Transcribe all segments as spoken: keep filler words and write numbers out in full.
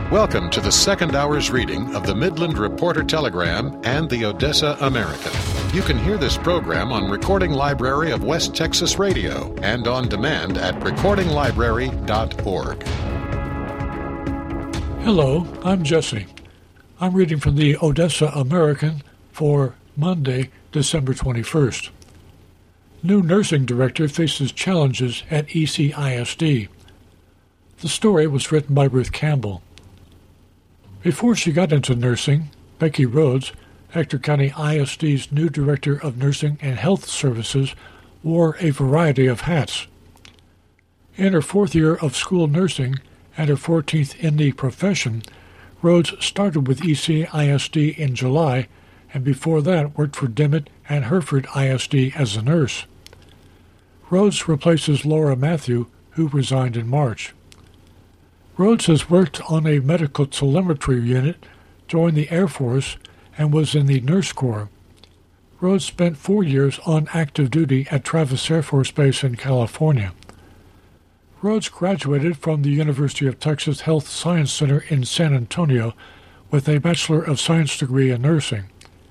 Welcome to the second hour's reading of the Midland Reporter Telegram and the Odessa American. You can hear this program on Recording Library of West Texas Radio and on demand at recording library dot org. Hello, I'm Jesse. I'm reading from the Odessa American for Monday, December twenty-first. New nursing director faces challenges at E C I S D. The story was written by Ruth Campbell. Before she got into nursing, Becky Rhodes, Ector County I S D's new Director of Nursing and Health Services, wore a variety of hats. In her fourth year of school nursing and her fourteenth in the profession, Rhodes started with E C I S D in July and before that worked for Dimmitt and Hereford I S D as a nurse. Rhodes replaces Laura Matthew, who resigned in March. Rhodes has worked on a medical telemetry unit, joined the Air Force, and was in the Nurse Corps. Rhodes spent four years on active duty at Travis Air Force Base in California. Rhodes graduated from the University of Texas Health Science Center in San Antonio with a Bachelor of Science degree in nursing.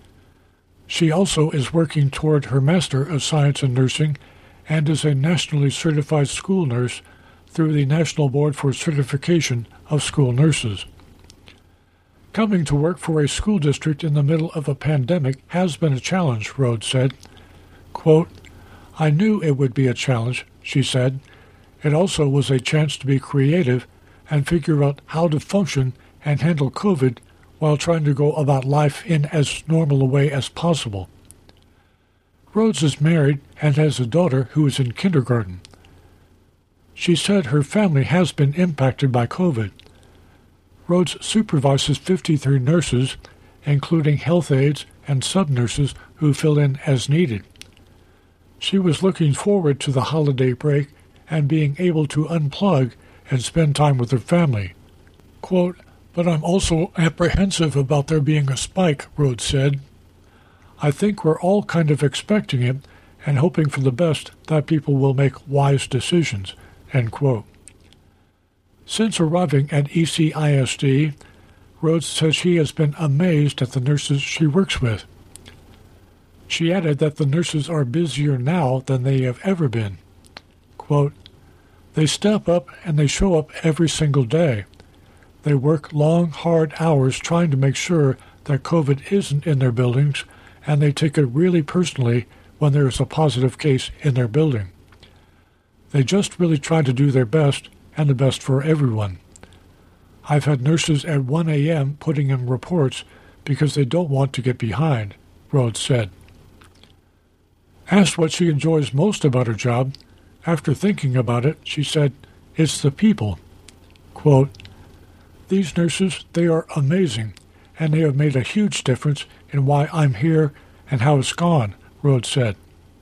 She also is working toward her Master of Science in Nursing and is a nationally certified school nurse through the National Board for Certification of School Nurses. Coming to work for a school district in the middle of a pandemic has been a challenge, Rhodes said. Quote, I knew it would be a challenge, she said. It also was a chance to be creative and figure out how to function and handle COVID while trying to go about life in as normal a way as possible. Rhodes is married and has a daughter who is in kindergarten. She said her family has been impacted by COVID. Rhodes supervises fifty-three nurses, including health aides and sub-nurses who fill in as needed. She was looking forward to the holiday break and being able to unplug and spend time with her family. Quote, but I'm also apprehensive about there being a spike, Rhodes said. I think we're all kind of expecting it and hoping for the best that people will make wise decisions. End quote. Since arriving at E C I S D, Rhodes says she has been amazed at the nurses she works with. She added that the nurses are busier now than they have ever been. Quote, they step up and they show up every single day. They work long, hard hours trying to make sure that COVID isn't in their buildings, and they take it really personally when there is a positive case in their building. They just really try to do their best and the best for everyone. I've had nurses at one a.m. putting in reports because they don't want to get behind, Rhodes said. Asked what she enjoys most about her job, after thinking about it, she said, it's the people. Quote, these nurses, they are amazing, and they have made a huge difference in why I'm here and how it's gone, Rhodes said.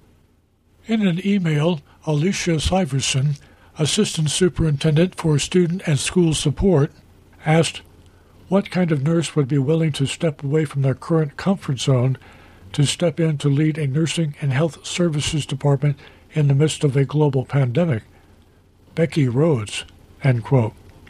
In an email, Alicia Syverson, Assistant Superintendent for Student and School Support, asked what kind of nurse would be willing to step away from their current comfort zone to step in to lead a nursing and health services department in the midst of a global pandemic. Becky Rhodes, end quote.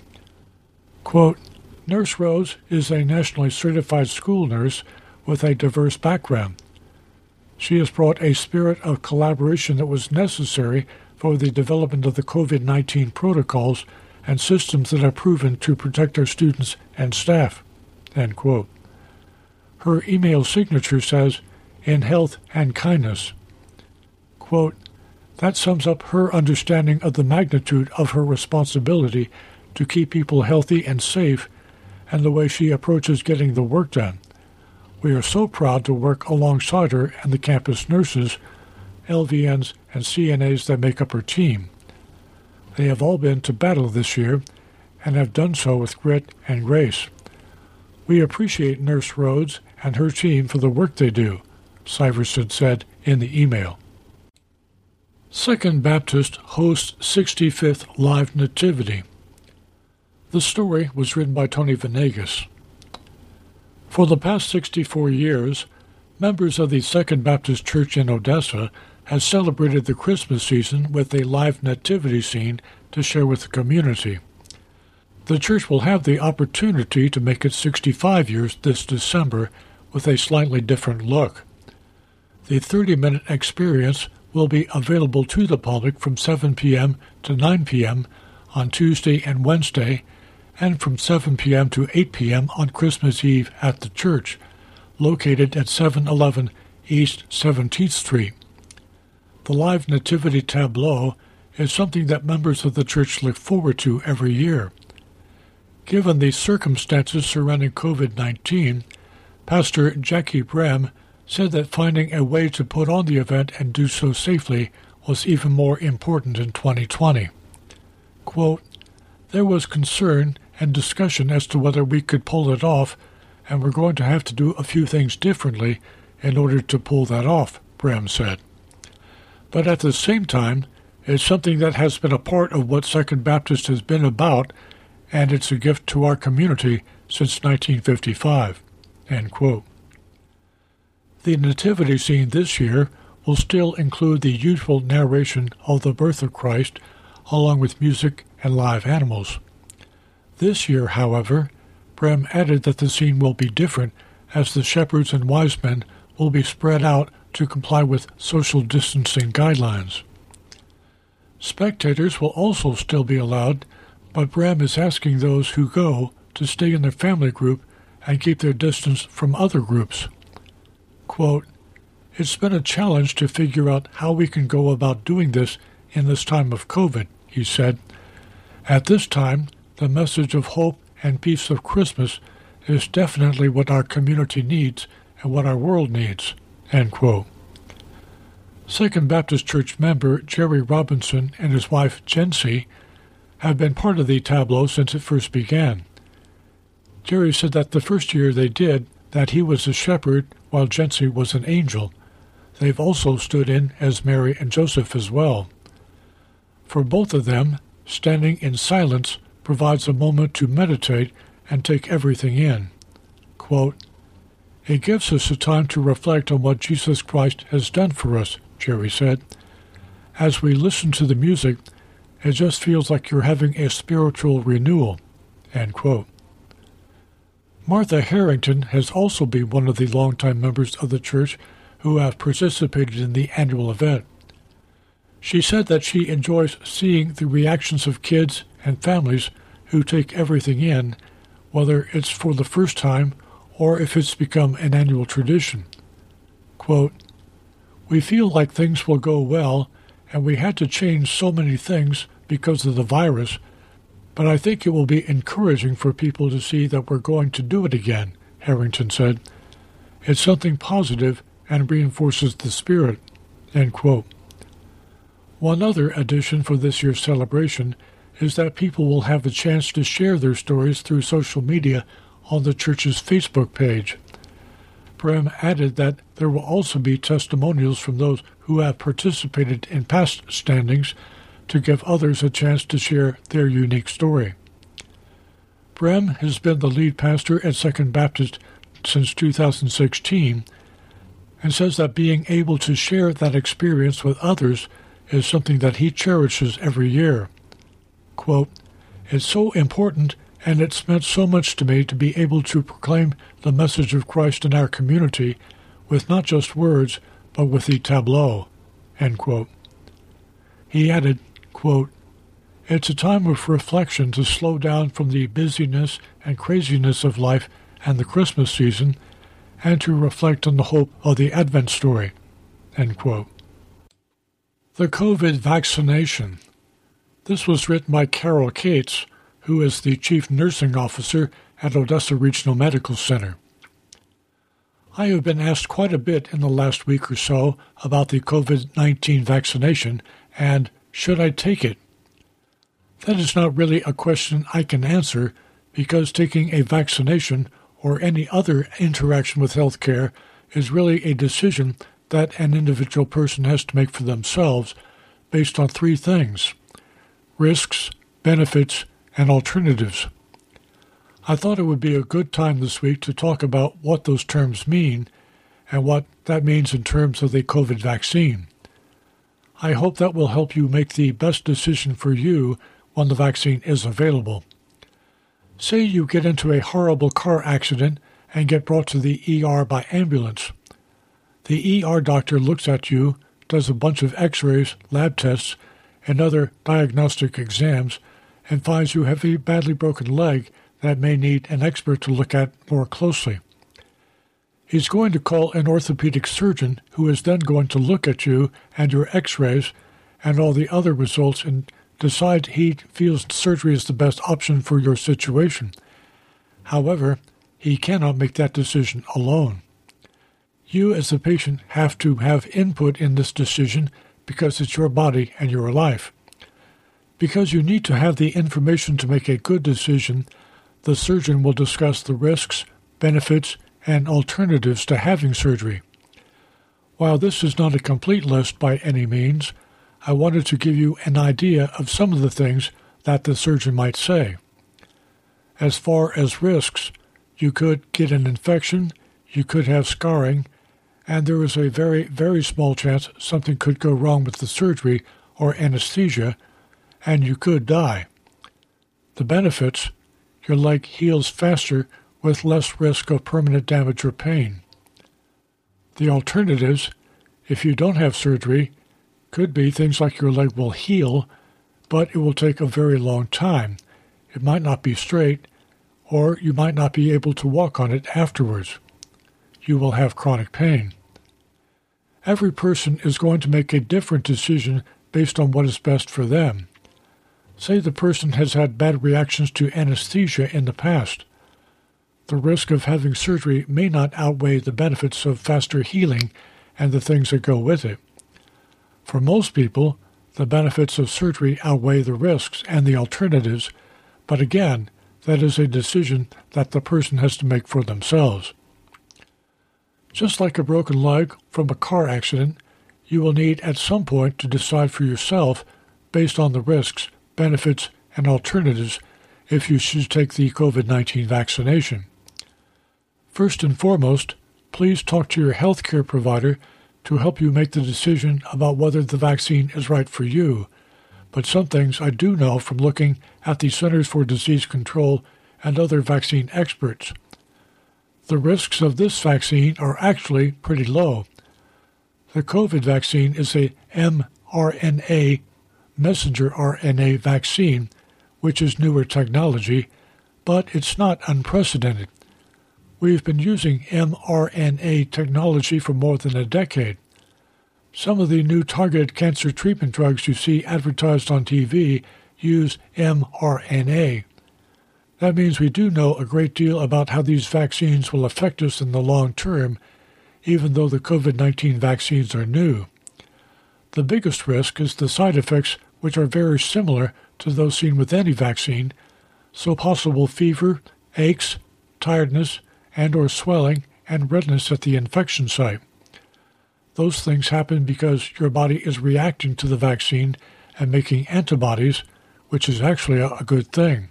Quote, Nurse Rhodes is a nationally certified school nurse with a diverse background. She has brought a spirit of collaboration that was necessary for the development of the COVID nineteen protocols and systems that have proven to protect our students and staff, end quote. Her email signature says, in health and kindness. Quote, that sums up her understanding of the magnitude of her responsibility to keep people healthy and safe and the way she approaches getting the work done. We are so proud to work alongside her and the campus nurses, L V Ns, and C N As that make up her team. They have all been to battle this year and have done so with grit and grace. We appreciate Nurse Rhodes and her team for the work they do, Syverson said in the email. Second Baptist hosts sixty-fifth Live Nativity. The story was written by Tony Venegas. For the past sixty-four years, members of the Second Baptist Church in Odessa have celebrated the Christmas season with a live nativity scene to share with the community. The church will have the opportunity to make it sixty-five years this December with a slightly different look. The thirty-minute experience will be available to the public from seven p.m. to nine p.m. on Tuesday and Wednesday, and from seven p.m. to eight p.m. on Christmas Eve at the church, located at seven eleven East seventeenth Street. The live nativity tableau is something that members of the church look forward to every year. Given the circumstances surrounding COVID nineteen, Pastor Jackie Brem said that finding a way to put on the event and do so safely was even more important in twenty twenty. Quote, "There was concern and discussion as to whether we could pull it off, and we're going to have to do a few things differently in order to pull that off," Brem said. But at the same time, it's something that has been a part of what Second Baptist has been about, and it's a gift to our community since nineteen fifty-five. End quote. The nativity scene this year will still include the usual narration of the birth of Christ, along with music and live animals. This year, however, Brem added that the scene will be different, as the shepherds and wise men will be spread out to comply with social distancing guidelines. Spectators will also still be allowed, but Brem is asking those who go to stay in their family group and keep their distance from other groups. Quote, "It's been a challenge to figure out how we can go about doing this in this time of COVID," he said. "At this time, the message of hope and peace of Christmas is definitely what our community needs and what our world needs." End quote. Second Baptist Church member Jerry Robinson and his wife Jency have been part of the tableau since it first began. Jerry said that the first year they did, that he was a shepherd while Jency was an angel. They've also stood in as Mary and Joseph as well. For both of them, standing in silence provides a moment to meditate and take everything in. Quote, "It gives us a time to reflect on what Jesus Christ has done for us," Jerry said. "As we listen to the music, it just feels like you're having a spiritual renewal." End quote. Martha Harrington has also been one of the longtime members of the church who have participated in the annual event. She said that she enjoys seeing the reactions of kids and families who take everything in, whether it's for the first time or if it's become an annual tradition. Quote, "We feel like things will go well, and we had to change so many things because of the virus, but I think it will be encouraging for people to see that we're going to do it again," Harrington said. "It's something positive and reinforces the spirit." End quote. One other addition for this year's celebration is that people will have a chance to share their stories through social media on the church's Facebook page. Brem added that there will also be testimonials from those who have participated in past standings to give others a chance to share their unique story. Brem has been the lead pastor at Second Baptist since two thousand sixteen and says that being able to share that experience with others is something that he cherishes every year. Quote, "It's so important, and it's meant so much to me to be able to proclaim the message of Christ in our community with not just words, but with the tableau." End quote. He added, quote, "It's a time of reflection to slow down from the busyness and craziness of life and the Christmas season, and to reflect on the hope of the Advent story." End quote. The COVID vaccination. This was written by Carol Cates, who is the Chief Nursing Officer at Odessa Regional Medical Center. "I have been asked quite a bit in the last week or so about the COVID nineteen vaccination and should I take it? That is not really a question I can answer because taking a vaccination or any other interaction with healthcare is really a decision that an individual person has to make for themselves based on three things: risks, benefits, and alternatives. I thought it would be a good time this week to talk about what those terms mean and what that means in terms of the COVID vaccine. I hope that will help you make the best decision for you when the vaccine is available. Say you get into a horrible car accident and get brought to the E R by ambulance. The E R doctor looks at you, does a bunch of x-rays, lab tests, and other diagnostic exams, and finds you have a badly broken leg that may need an expert to look at more closely. He's going to call an orthopedic surgeon who is then going to look at you and your x-rays and all the other results and decide he feels surgery is the best option for your situation. However, he cannot make that decision alone. You as the patient have to have input in this decision because it's your body and your life. Because you need to have the information to make a good decision, the surgeon will discuss the risks, benefits, and alternatives to having surgery. While this is not a complete list by any means, I wanted to give you an idea of some of the things that the surgeon might say. As far as risks, you could get an infection, you could have scarring, and there is a very, very small chance something could go wrong with the surgery or anesthesia, and you could die. The benefits, your leg heals faster with less risk of permanent damage or pain. The alternatives, if you don't have surgery, could be things like your leg will heal, but it will take a very long time. It might not be straight, or you might not be able to walk on it afterwards. You will have chronic pain. Every person is going to make a different decision based on what is best for them. Say the person has had bad reactions to anesthesia in the past. The risk of having surgery may not outweigh the benefits of faster healing and the things that go with it. For most people, the benefits of surgery outweigh the risks and the alternatives, but again, that is a decision that the person has to make for themselves. Just like a broken leg from a car accident, you will need at some point to decide for yourself based on the risks, benefits, and alternatives if you should take the COVID nineteen vaccination. First and foremost, please talk to your healthcare provider to help you make the decision about whether the vaccine is right for you. But some things I do know from looking at the Centers for Disease Control and other vaccine experts. The risks of this vaccine are actually pretty low. The COVID vaccine is a mRNA, messenger R N A vaccine, which is newer technology, but it's not unprecedented. We've been using mRNA technology for more than a decade. Some of the new targeted cancer treatment drugs you see advertised on T V use mRNA. That means we do know a great deal about how these vaccines will affect us in the long term, even though the COVID nineteen vaccines are new. The biggest risk is the side effects, which are very similar to those seen with any vaccine, so possible fever, aches, tiredness, and or swelling and redness at the infection site. Those things happen because your body is reacting to the vaccine and making antibodies, which is actually a, a good thing.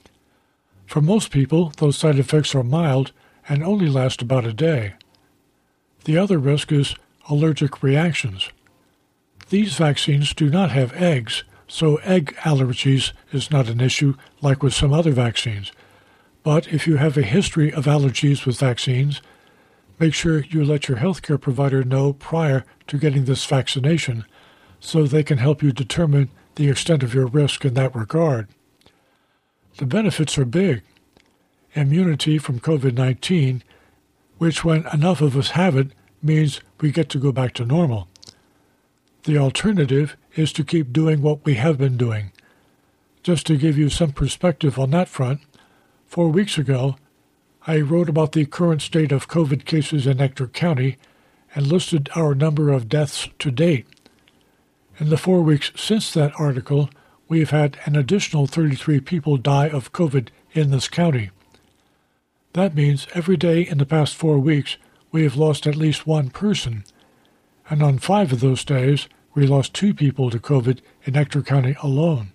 For most people, those side effects are mild and only last about a day. The other risk is allergic reactions. These vaccines do not have eggs, so egg allergies is not an issue like with some other vaccines. But if you have a history of allergies with vaccines, make sure you let your healthcare provider know prior to getting this vaccination so they can help you determine the extent of your risk in that regard. The benefits are big. Immunity from COVID nineteen, which when enough of us have it, means we get to go back to normal. The alternative is to keep doing what we have been doing. Just to give you some perspective on that front, four weeks ago, I wrote about the current state of COVID cases in Ector County and listed our number of deaths to date. In the four weeks since that article, we have had an additional thirty-three people die of COVID in this county. That means every day in the past four weeks, we have lost at least one person, and on five of those days, we lost two people to COVID in Ector County alone.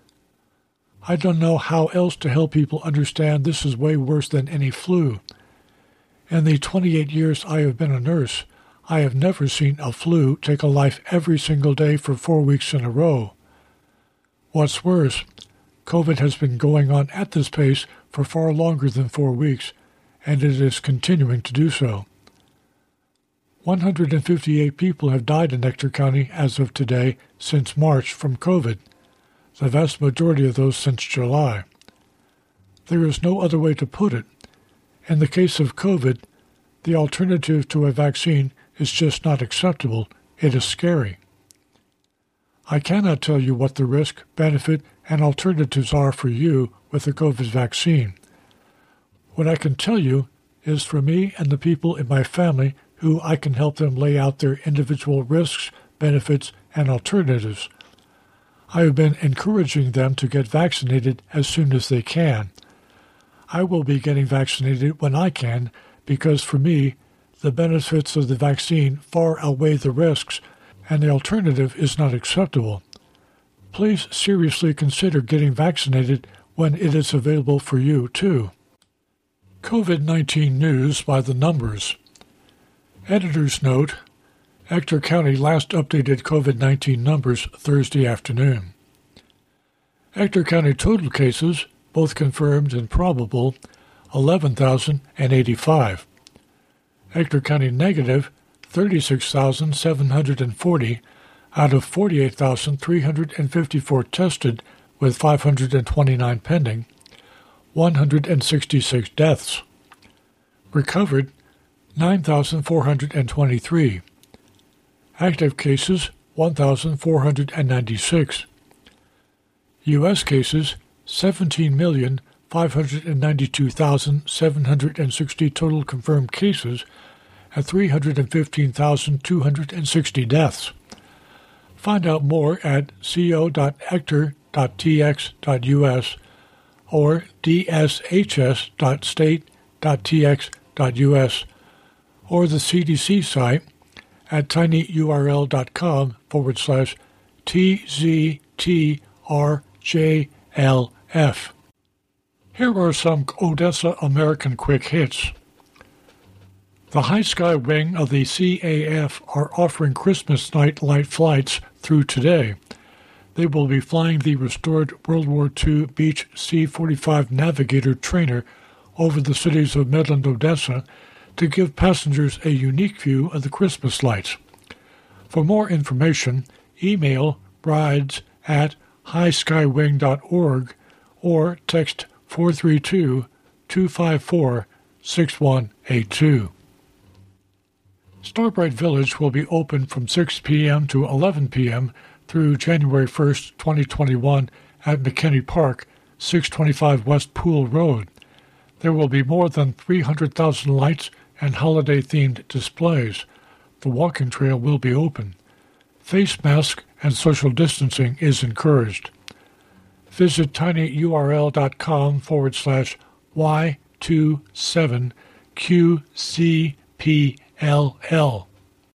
I don't know how else to help people understand this is way worse than any flu. In the twenty-eight years I have been a nurse, I have never seen a flu take a life every single day for four weeks in a row. What's worse, COVID has been going on at this pace for far longer than four weeks, and it is continuing to do so. one hundred fifty-eight people have died in Ector County as of today since March from COVID, the vast majority of those since July. There is no other way to put it. In the case of COVID, the alternative to a vaccine is just not acceptable. It is scary. I cannot tell you what the risk, benefit, and alternatives are for you with the COVID vaccine. What I can tell you is for me and the people in my family who I can help them lay out their individual risks, benefits, and alternatives. I have been encouraging them to get vaccinated as soon as they can. I will be getting vaccinated when I can because for me, the benefits of the vaccine far outweigh the risks, and the alternative is not acceptable. Please seriously consider getting vaccinated when it is available for you, too. COVID nineteen news by the numbers. Editor's note, Ector County last updated COVID nineteen numbers Thursday afternoon. Ector County total cases, both confirmed and probable, eleven thousand eighty-five. Ector County negative, thirty-six thousand seven hundred forty out of forty-eight thousand three hundred fifty-four tested with five hundred twenty-nine pending, one hundred sixty-six deaths. Recovered, nine thousand four hundred twenty-three. Active cases, one thousand four hundred ninety-six. U S cases, seventeen million five hundred ninety-two thousand seven hundred sixty total confirmed cases, and three hundred fifteen thousand two hundred sixty deaths. Find out more at co dot ector dot t x dot u s or d s h s dot state dot t x dot u s or the C D C site at tinyurl.com forward slash TZTRJLF. Here are some Odessa American quick hits. The High Sky Wing of the C A F are offering Christmas night light flights through today. They will be flying the restored World War Two Beech C forty-five Navigator trainer over the cities of Midland, Odessa, to give passengers a unique view of the Christmas lights. For more information, email rides at high sky wing dot org or text four three two, two five four, six one eight two. Starbright Village will be open from six p.m. to eleven p.m. through January first, twenty twenty-one at McKinney Park, six twenty-five West Pool Road. There will be more than three hundred thousand lights and holiday-themed displays. The walking trail will be open. Face mask and social distancing is encouraged. Visit tinyurl.com forward slash Y27QCPLL.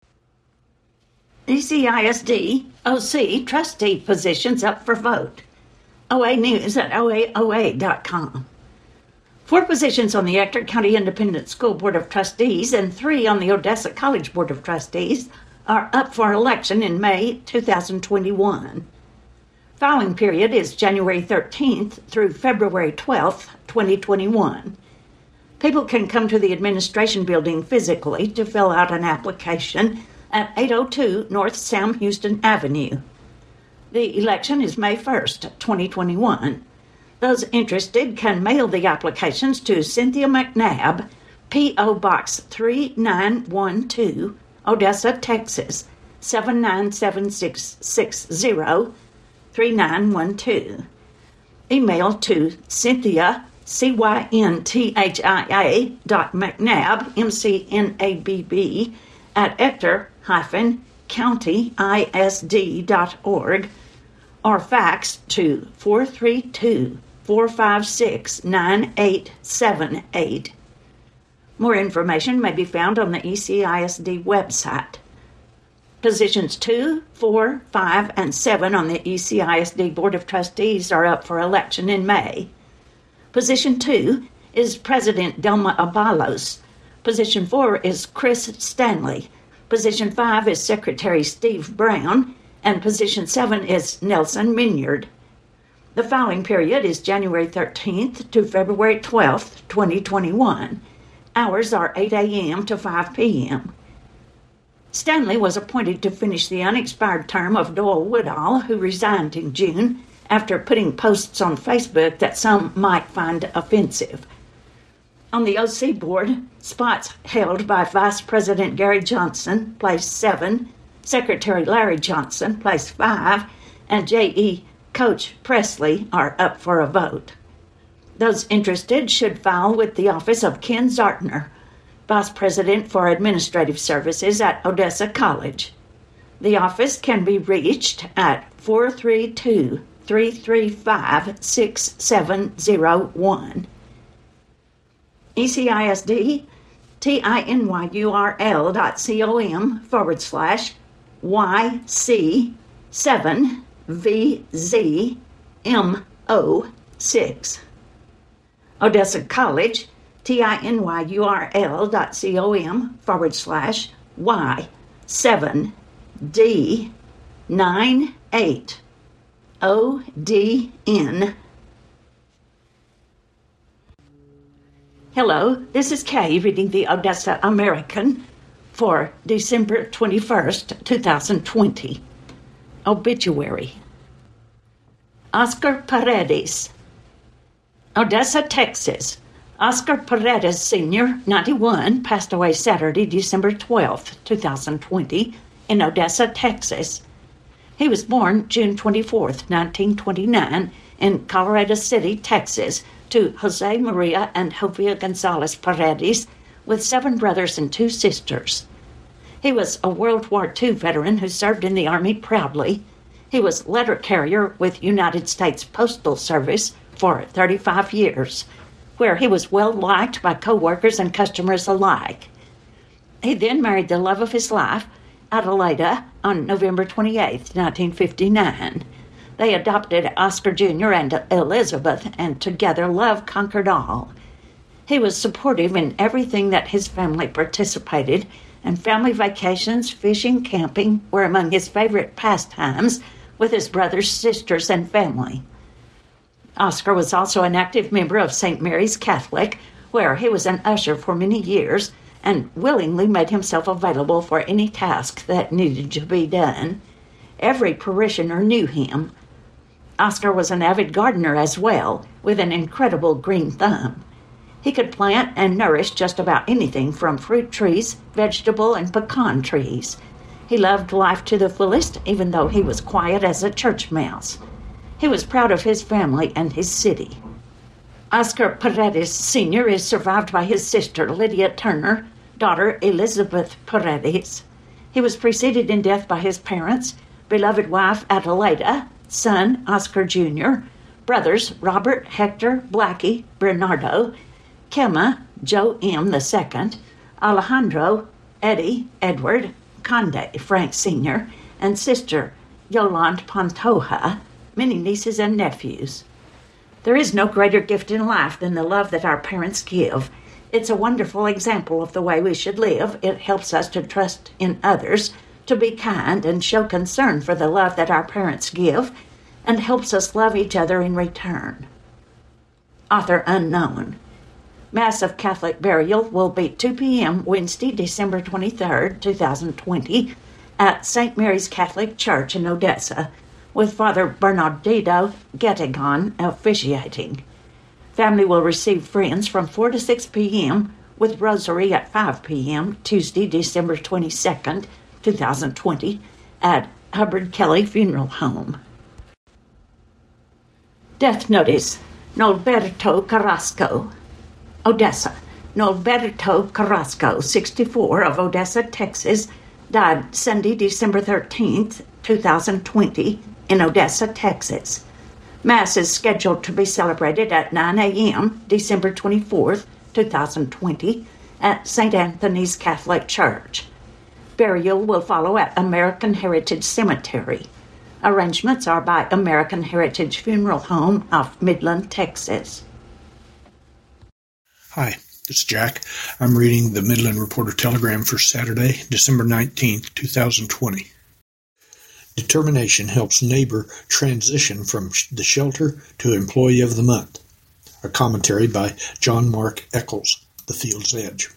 E C I S D O C trustee positions up for vote. O A News at O A O A dot com. Four positions on the Ector County Independent School Board of Trustees and three on the Odessa College Board of Trustees are up for election in May two thousand twenty-one. Filing period is January thirteenth through February twelfth, twenty twenty-one. People can come to the administration building physically to fill out an application at eight oh two North Sam Houston Avenue. The election is May first, twenty twenty-one. Those interested can mail the applications to Cynthia McNabb, P O. Box three nine one two, Odessa, Texas, seven nine seven six six zero, three nine one two. Email to Cynthia, C Y N T H I A dot McNabb, M C N A B B, at ector dash county I S D dot org, or fax to four three two, four five six, nine eight seven eight. More information may be found on the E C I S D website. Positions two, four, five, and seven on the E C I S D Board of Trustees are up for election in May. Position two is President Delma Abalos. Position four is Chris Stanley. Position five is Secretary Steve Brown. And position seven is Nelson Minyard. The filing period is January thirteenth to February twelfth, twenty twenty-one. Hours are eight a.m. to five p.m. Stanley was appointed to finish the unexpired term of Doyle Woodall, who resigned in June after putting posts on Facebook that some might find offensive. On the O C board, spots held by Vice President Gary Johnson, place seven, Secretary Larry Johnson, place five, and J E Coach Presley are up for a vote. Those interested should file with the office of Ken Zartner, Vice President for Administrative Services at Odessa College. The office can be reached at four three two, three three five, six seven zero one. E C I S D, T-I-N-Y-U-R-L dot com forward slash Y C seven V Z M O six. Odessa College, T-I-N-Y-U-R-L dot com forward slash Y seven D nine eight O D N. Hello, this is Kay reading the Odessa American for December twenty-first, twenty twenty. Obituary. Oscar Paredes. Odessa, Texas. Oscar Paredes Senior, ninety-one, passed away Saturday, December twelfth, twenty twenty, in Odessa, Texas. He was born June twenty-fourth, nineteen twenty-nine, in Colorado City, Texas, to Jose Maria and Jovia Gonzalez Paredes, with seven brothers and two sisters. He was a World War Two veteran who served in the Army proudly. He was letter carrier with United States Postal Service for thirty-five years, where he was well liked by co-workers and customers alike. He then married the love of his life, Adelaida, on November twenty-eighth, nineteen fifty-nine. They adopted Oscar Junior and Elizabeth, and together love conquered all. He was supportive in everything that his family participated, and family vacations, fishing, camping were among his favorite pastimes with his brothers, sisters, and family. Oscar was also an active member of Saint Mary's Catholic, where he was an usher for many years and willingly made himself available for any task that needed to be done. Every parishioner knew him. Oscar was an avid gardener as well, with an incredible green thumb. He could plant and nourish just about anything from fruit trees, vegetable, and pecan trees. He loved life to the fullest, even though he was quiet as a church mouse. He was proud of his family and his city. Oscar Paredes Senior is survived by his sister, Lydia Turner, daughter Elizabeth Paredes. He was preceded in death by his parents, beloved wife Adelaida, son Oscar Junior, brothers Robert, Hector, Blackie, Bernardo, Kemma, Joe M. the Second, Alejandro, Eddie, Edward, Conde, Frank Senior, and sister Yolande Pantoja, many nieces and nephews. There is no greater gift in life than the love that our parents give. It's a wonderful example of the way we should live. It helps us to trust in others, to be kind and show concern for the love that our parents give, and helps us love each other in return. Author unknown. Mass of Catholic burial will be two p.m. Wednesday, December twenty-third, twenty twenty, at Saint Mary's Catholic Church in Odessa, with Father Bernardino Gettigon officiating. Family will receive friends from four to six p.m. with rosary at five p.m. Tuesday, December twenty-second, twenty twenty, at Hubbard Kelly Funeral Home. Death notice. Norberto Carrasco. Odessa. Norberto Carrasco, sixty-four, of Odessa, Texas, died Sunday, December thirteenth, twenty twenty, in Odessa, Texas. Mass is scheduled to be celebrated at nine a.m. December twenty-fourth, twenty twenty, at Saint Anthony's Catholic Church. Burial will follow at American Heritage Cemetery. Arrangements are by American Heritage Funeral Home of Midland, Texas. Hi, this is Jack. I'm reading the Midland Reporter Telegram for Saturday, December nineteenth, twenty twenty. Determination helps neighbor transition from the shelter to Employee of the Month. A commentary by John Mark Eccles, The Field's Edge.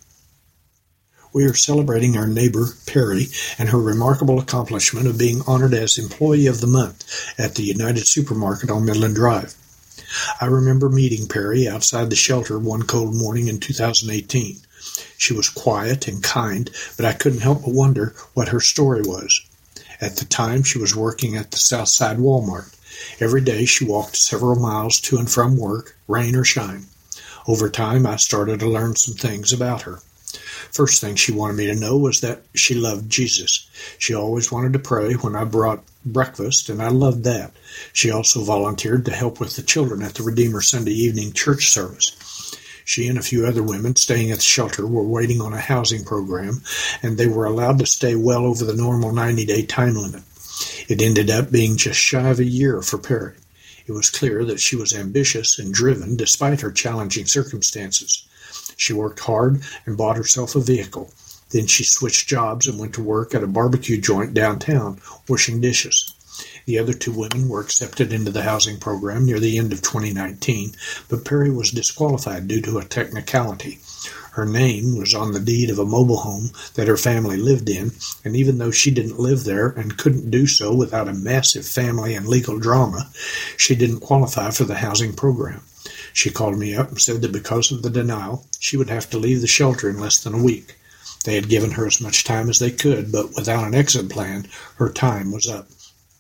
We are celebrating our neighbor, Perry, and her remarkable accomplishment of being honored as Employee of the Month at the United Supermarket on Midland Drive. I remember meeting Perry outside the shelter one cold morning in two thousand eighteen. She was quiet and kind, but I couldn't help but wonder what her story was. At the time, she was working at the Southside Walmart. Every day she walked several miles to and from work, rain or shine. Over time, I started to learn some things about her. First thing she wanted me to know was that she loved Jesus. She always wanted to pray when I brought breakfast, and I loved that. She also volunteered to help with the children at the Redeemer Sunday evening church service. She and a few other women staying at the shelter were waiting on a housing program, and they were allowed to stay well over the normal ninety-day time limit. It ended up being just shy of a year for Perry. It was clear that she was ambitious and driven despite her challenging circumstances. She worked hard and bought herself a vehicle. Then she switched jobs and went to work at a barbecue joint downtown, washing dishes. The other two women were accepted into the housing program near the end of twenty nineteen, but Perry was disqualified due to a technicality. Her name was on the deed of a mobile home that her family lived in, and even though she didn't live there and couldn't do so without a massive family and legal drama, she didn't qualify for the housing program. She called me up and said that because of the denial, she would have to leave the shelter in less than a week. They had given her as much time as they could, but without an exit plan, her time was up.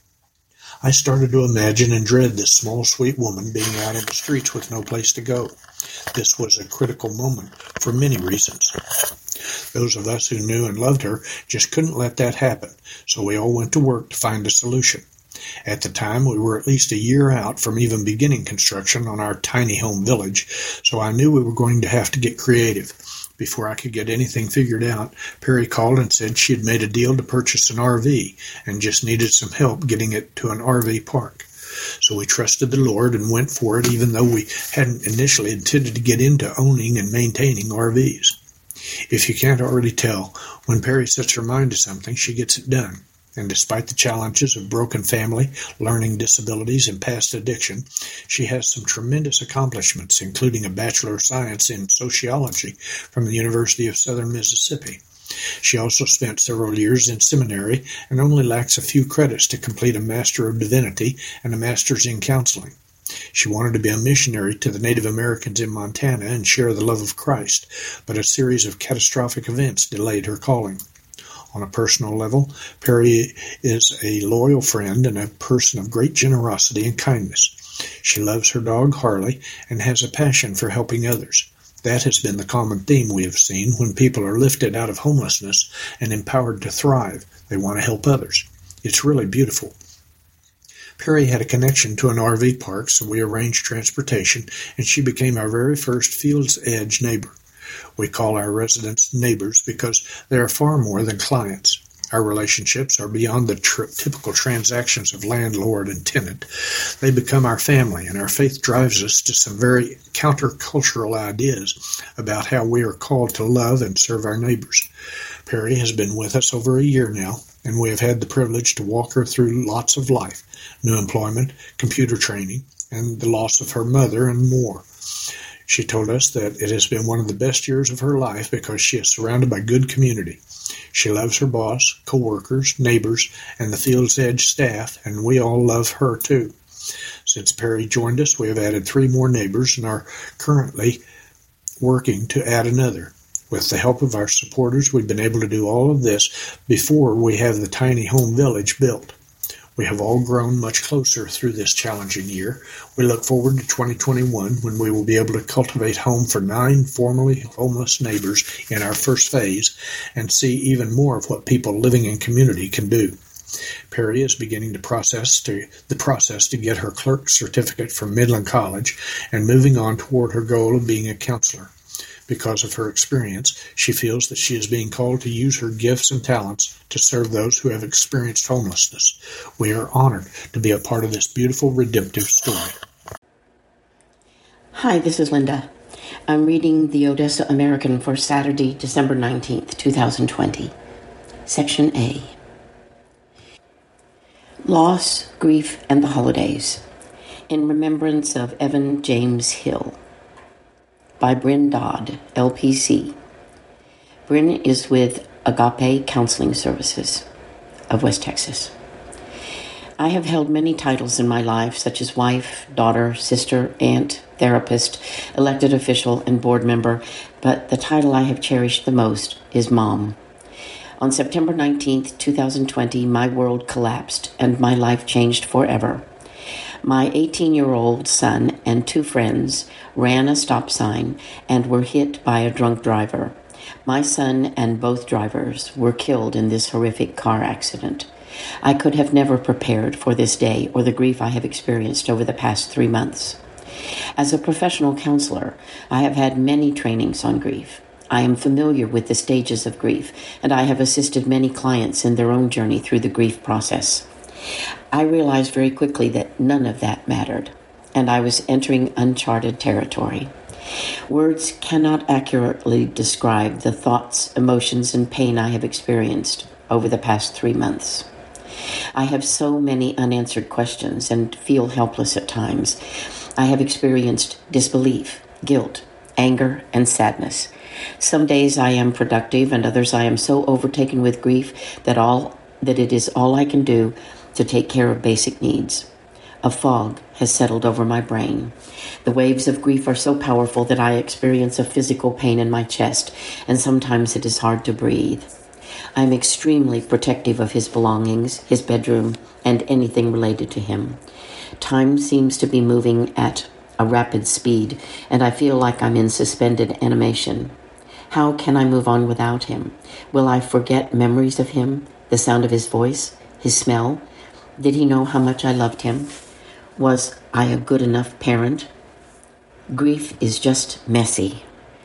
I started to imagine and dread this small, sweet woman being out in the streets with no place to go. This was a critical moment for many reasons. Those of us who knew and loved her just couldn't let that happen, so we all went to work to find a solution. At the time, we were at least a year out from even beginning construction on our tiny home village, so I knew we were going to have to get creative. Before I could get anything figured out, Perry called and said she had made a deal to purchase an R V and just needed some help getting it to an R V park. So we trusted the Lord and went for it, even though we hadn't initially intended to get into owning and maintaining R Vs. If you can't already tell, when Perry sets her mind to something, she gets it done. And despite the challenges of broken family, learning disabilities, and past addiction, she has some tremendous accomplishments, including a Bachelor of Science in Sociology from the University of Southern Mississippi. She also spent several years in seminary and only lacks a few credits to complete a Master of Divinity and a Master's in Counseling. She wanted to be a missionary to the Native Americans in Montana and share the love of Christ, but a series of catastrophic events delayed her calling. On a personal level, Perry is a loyal friend and a person of great generosity and kindness. She loves her dog, Harley, and has a passion for helping others. That has been the common theme we have seen when people are lifted out of homelessness and empowered to thrive. They want to help others. It's really beautiful. Perry had a connection to an R V park, so we arranged transportation, and she became our very first Field's Edge neighbor. We call our residents neighbors because they are far more than clients. Our relationships are beyond the tr- typical transactions of landlord and tenant. They become our family, and our faith drives us to some very countercultural ideas about how we are called to love and serve our neighbors. Perry has been with us over a year now, and we have had the privilege to walk her through lots of life, new employment, computer training, and the loss of her mother, and more. She told us that it has been one of the best years of her life because she is surrounded by good community. She loves her boss, co-workers, neighbors, and the Field's Edge staff, and we all love her too. Since Perry joined us, we have added three more neighbors and are currently working to add another. With the help of our supporters, we've been able to do all of this before we have the tiny home village built. We have all grown much closer through this challenging year. We look forward to twenty twenty-one when we will be able to cultivate home for nine formerly homeless neighbors in our first phase and see even more of what people living in community can do. Perry is beginning to process to, the process to get her clerk's certificate from Midland College and moving on toward her goal of being a counselor. Because of her experience, she feels that she is being called to use her gifts and talents to serve those who have experienced homelessness. We are honored to be a part of this beautiful, redemptive story. Hi, this is Linda. I'm reading the Odessa American for Saturday, December nineteenth, twenty twenty. Section A. Loss, Grief, and the Holidays, in remembrance of Evan James Hill, by Bryn Dodd, L P C. Bryn is with Agape Counseling Services of West Texas. I have held many titles in my life, such as wife, daughter, sister, aunt, therapist, elected official, and board member, but the title I have cherished the most is Mom. On September nineteenth, twenty twenty, my world collapsed and my life changed forever. My eighteen-year-old son and two friends ran a stop sign and were hit by a drunk driver. My son and both drivers were killed in this horrific car accident. I could have never prepared for this day or the grief I have experienced over the past three months. As a professional counselor, I have had many trainings on grief. I am familiar with the stages of grief, and I have assisted many clients in their own journey through the grief process. I realized very quickly that none of that mattered, and I was entering uncharted territory. Words cannot accurately describe the thoughts, emotions, and pain I have experienced over the past three months. I have so many unanswered questions and feel helpless at times. I have experienced disbelief, guilt, anger, and sadness. Some days I am productive, and others I am so overtaken with grief that all that it is all I can do to take care of basic needs. A fog has settled over my brain. The waves of grief are so powerful that I experience a physical pain in my chest, and sometimes it is hard to breathe. I am extremely protective of his belongings, his bedroom, and anything related to him. Time seems to be moving at a rapid speed, and I feel like I'm in suspended animation. How can I move on without him? Will I forget memories of him, the sound of his voice, his smell? Did he know how much I loved him? Was I a good enough parent? Grief is just messy.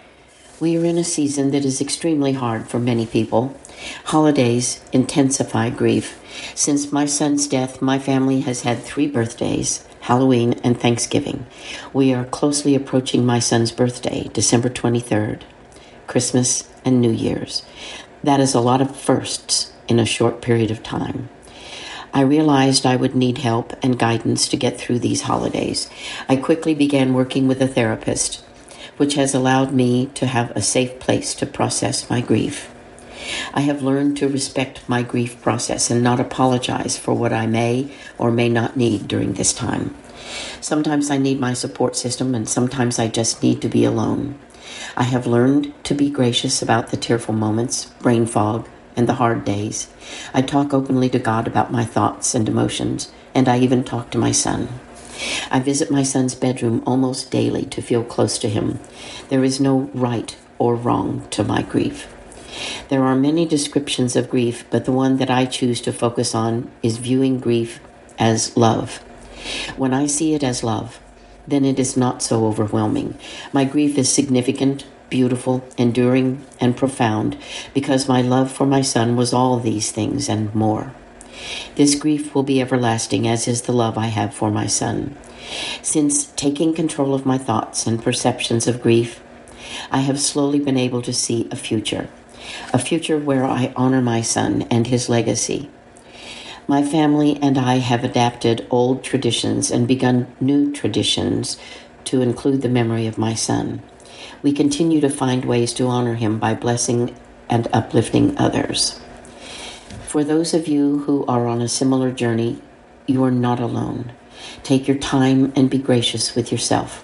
We are in a season that is extremely hard for many people. Holidays intensify grief. Since my son's death, my family has had three birthdays, Halloween and Thanksgiving. We are closely approaching my son's birthday, December twenty-third, Christmas and New Year's. That is a lot of firsts in a short period of time. I realized I would need help and guidance to get through these holidays. I quickly began working with a therapist, which has allowed me to have a safe place to process my grief. I have learned to respect my grief process and not apologize for what I may or may not need during this time. Sometimes I need my support system, and sometimes I just need to be alone. I have learned to be gracious about the tearful moments, brain fog, and the hard days. I talk openly to God about my thoughts and emotions, and I even talk to my son. I visit my son's bedroom almost daily to feel close to him. There is no right or wrong to my grief. There are many descriptions of grief, but the one that I choose to focus on is viewing grief as love. When I see it as love, then it is not so overwhelming. My grief is significant, beautiful, enduring, and profound because my love for my son was all these things and more. This grief will be everlasting, as is the love I have for my son. Since taking control of my thoughts and perceptions of grief, I have slowly been able to see a future, a future where I honor my son and his legacy. My family and I have adapted old traditions and begun new traditions to include the memory of my son. We continue to find ways to honor him by blessing and uplifting others. For those of you who are on a similar journey, you are not alone. Take your time and be gracious with yourself.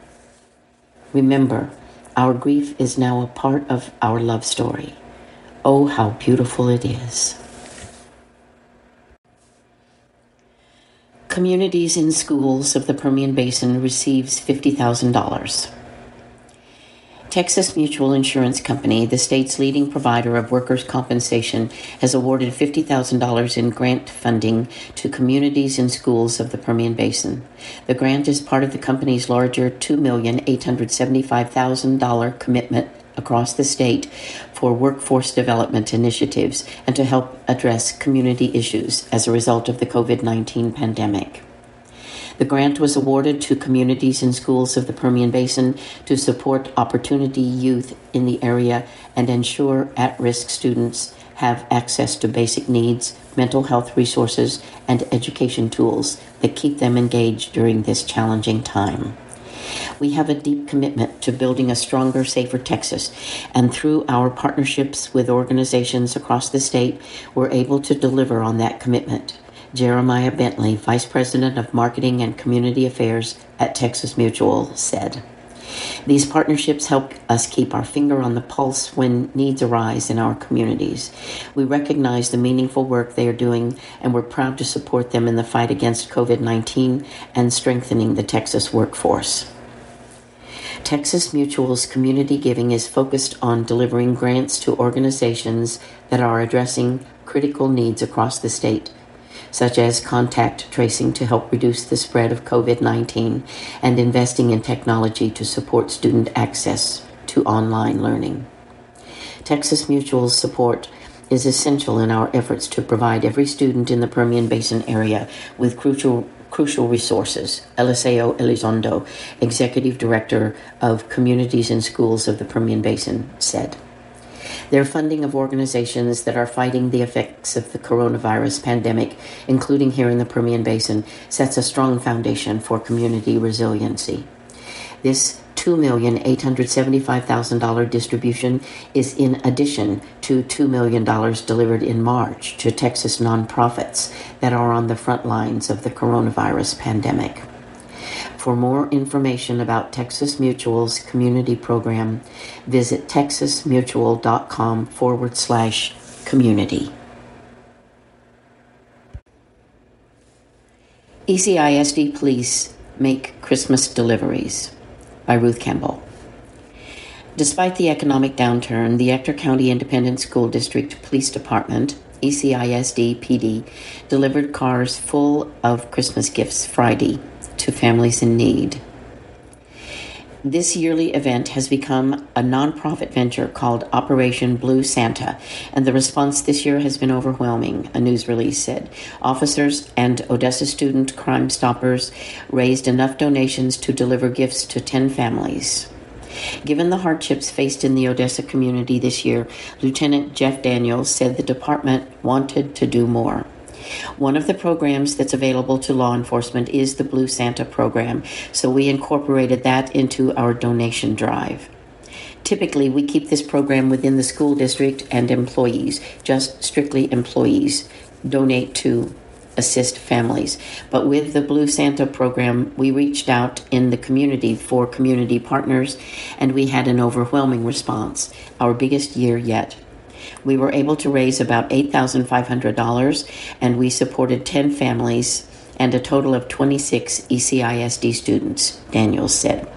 Remember, our grief is now a part of our love story. Oh, how beautiful it is. Communities in Schools of the Permian Basin receives fifty thousand dollars. Texas Mutual Insurance Company, the state's leading provider of workers' compensation, has awarded fifty thousand dollars in grant funding to communities and schools of the Permian Basin. The grant is part of the company's larger two million eight hundred seventy-five thousand dollars commitment across the state for workforce development initiatives and to help address community issues as a result of the covid nineteen pandemic. The grant was awarded to communities and schools of the Permian Basin to support opportunity youth in the area and ensure at-risk students have access to basic needs, mental health resources, and education tools that keep them engaged during this challenging time. We have a deep commitment to building a stronger, safer Texas, and through our partnerships with organizations across the state, we're able to deliver on that commitment. Jeremiah Bentley, Vice President of Marketing and Community Affairs at Texas Mutual, said, "These partnerships help us keep our finger on the pulse when needs arise in our communities. We recognize the meaningful work they are doing, and we're proud to support them in the fight against covid nineteen and strengthening the Texas workforce." Texas Mutual's community giving is focused on delivering grants to organizations that are addressing critical needs across the state, such as contact tracing to help reduce the spread of covid nineteen and investing in technology to support student access to online learning. Texas Mutual's support is essential in our efforts to provide every student in the Permian Basin area with crucial crucial resources, Eliseo Elizondo, Executive Director of Communities and Schools of the Permian Basin, said. Their funding of organizations that are fighting the effects of the coronavirus pandemic, including here in the Permian Basin, sets a strong foundation for community resiliency. This two million eight hundred seventy-five thousand dollars distribution is in addition to two million dollars delivered in March to Texas nonprofits that are on the front lines of the coronavirus pandemic. For more information about Texas Mutual's community program, visit texasmutual.com forward slash community. E C I S D police make Christmas deliveries. By Ruth Campbell. Despite the economic downturn, the Ector County Independent School District Police Department, E C I S D P D, delivered cars full of Christmas gifts Friday to families in need. This yearly event has become a nonprofit venture called Operation Blue Santa, and the response this year has been overwhelming, a news release said. Officers and Odessa student Crime Stoppers raised enough donations to deliver gifts to ten families. Given the hardships faced in the Odessa community this year, Lieutenant Jeff Daniels said the department wanted to do more. One of the programs that's available to law enforcement is the Blue Santa program, so we incorporated that into our donation drive. Typically, we keep this program within the school district and employees, just strictly employees, donate to assist families. But with the Blue Santa program, we reached out in the community for community partners, and we had an overwhelming response, our biggest year yet. We were able to raise about eight thousand five hundred dollars, and we supported ten families and a total of twenty-six E C I S D students, Daniels said.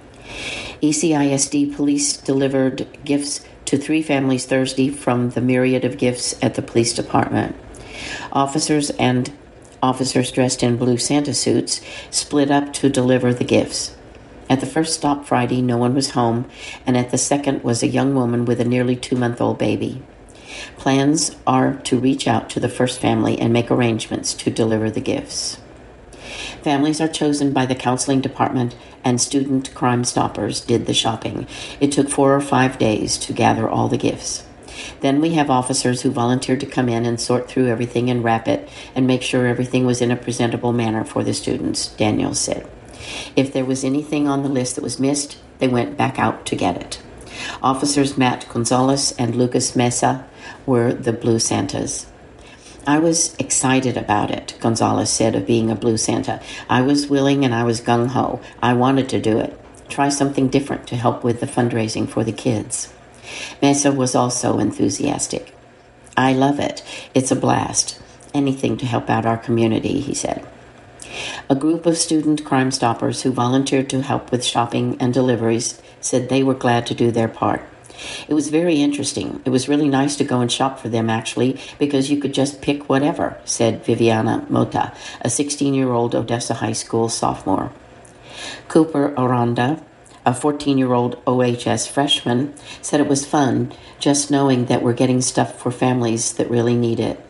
E C I S D police delivered gifts to three families Thursday from the myriad of gifts at the police department. Officers and officers dressed in blue Santa suits split up to deliver the gifts. At the first stop Friday, no one was home, and at the second was a young woman with a nearly two-month-old baby. Plans are to reach out to the first family and make arrangements to deliver the gifts. Families are chosen by the counseling department, and student Crime Stoppers did the shopping. It took four or five days to gather all the gifts. Then we have officers who volunteered to come in and sort through everything and wrap it and make sure everything was in a presentable manner for the students, Daniel said. If there was anything on the list that was missed, they went back out to get it. Officers Matt Gonzalez and Lucas Mesa were the Blue Santas. I was excited about it, Gonzalez said of being a Blue Santa. I was willing and I was gung-ho. I wanted to do it. Try something different to help with the fundraising for the kids. Mesa was also enthusiastic. I love it. It's a blast. Anything to help out our community, he said. A group of student Crime Stoppers who volunteered to help with shopping and deliveries said they were glad to do their part. It was very interesting. It was really nice to go and shop for them, actually, because you could just pick whatever, said Viviana Mota, a sixteen-year-old Odessa High School sophomore. Cooper Aranda, a fourteen-year-old O H S freshman, said it was fun just knowing that we're getting stuff for families that really need it.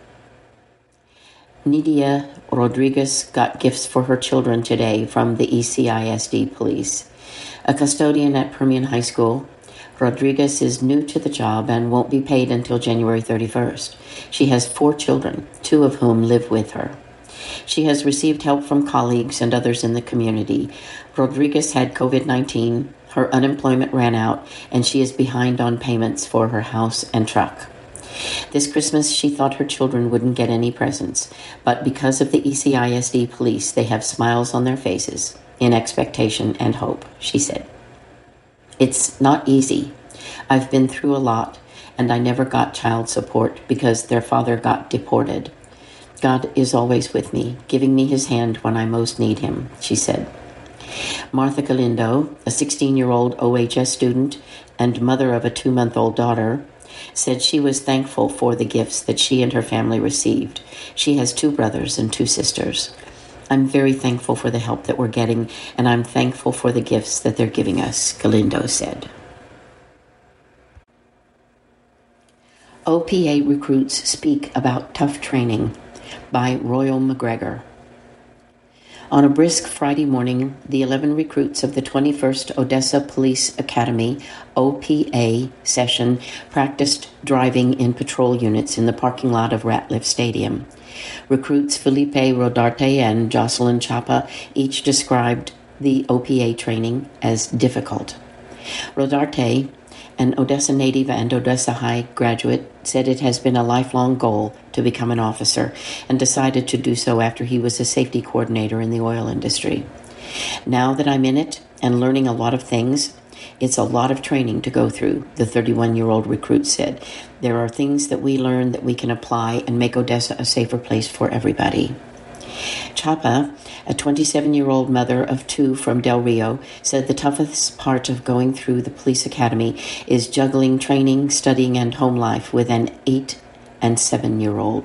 Nidia Rodriguez got gifts for her children today from the E C I S D police. A custodian at Permian High School, Rodriguez is new to the job and won't be paid until January thirty-first. She has four children, two of whom live with her. She has received help from colleagues and others in the community. Rodriguez had covid nineteen, her unemployment ran out, and she is behind on payments for her house and truck. This Christmas, she thought her children wouldn't get any presents, but because of the E C I S D police, they have smiles on their faces, in expectation and hope, she said. It's not easy. I've been through a lot, and I never got child support because their father got deported. God is always with me, giving me his hand when I most need him, she said. Martha Galindo, a sixteen-year-old O H S student and mother of a two-month-old daughter, said she was thankful for the gifts that she and her family received. She has two brothers and two sisters. I'm very thankful for the help that we're getting, and I'm thankful for the gifts that they're giving us, Galindo said. O P A recruits speak about tough training by Royal McGregor. On a brisk Friday morning, the eleven recruits of the twenty-first Odessa Police Academy O P A session practiced driving in patrol units in the parking lot of Ratliff Stadium. Recruits Felipe Rodarte and Jocelyn Chapa each described the O P A training as difficult. Rodarte, an Odessa native and Odessa High graduate, said it has been a lifelong goal to become an officer and decided to do so after he was a safety coordinator in the oil industry. Now that I'm in it and learning a lot of things, it's a lot of training to go through, the thirty-one-year-old recruit said. There are things that we learn that we can apply and make Odessa a safer place for everybody. Chapa, a twenty-seven-year-old mother of two from Del Rio, said the toughest part of going through the police academy is juggling training, studying, and home life with an eight- and seven-year-old.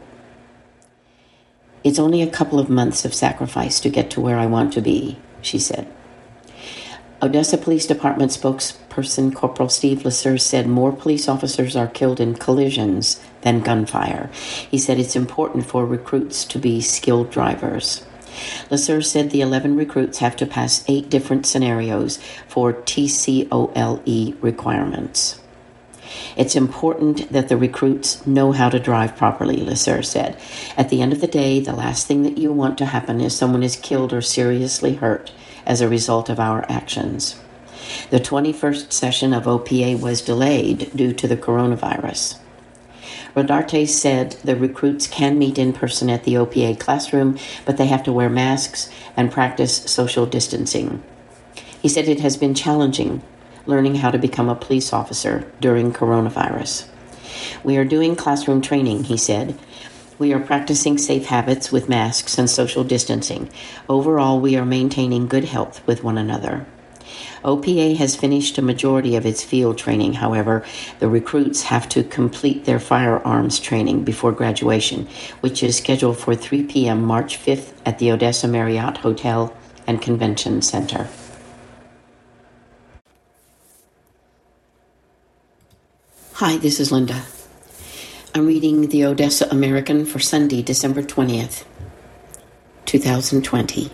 It's only a couple of months of sacrifice to get to where I want to be, she said. Odessa Police Department spokesperson Corporal Steve Lasser said more police officers are killed in collisions than gunfire. He said it's important for recruits to be skilled drivers. Lasser said the eleven recruits have to pass eight different scenarios for T C O L E requirements. It's important that the recruits know how to drive properly, Lasser said. At the end of the day, the last thing that you want to happen is someone is killed or seriously hurt as a result of our actions. The twenty-first session of O P A was delayed due to the coronavirus. Rodarte said the recruits can meet in person at the O P A classroom, but they have to wear masks and practice social distancing. He said it has been challenging learning how to become a police officer during coronavirus. We are doing classroom training, he said. We are practicing safe habits with masks and social distancing. Overall, we are maintaining good health with one another. O P A has finished a majority of its field training. However, the recruits have to complete their firearms training before graduation, which is scheduled for three p.m. March fifth at the Odessa Marriott Hotel and Convention Center. Hi, this is Linda. I'm reading the Odessa American for Sunday, December twentieth, twenty twenty.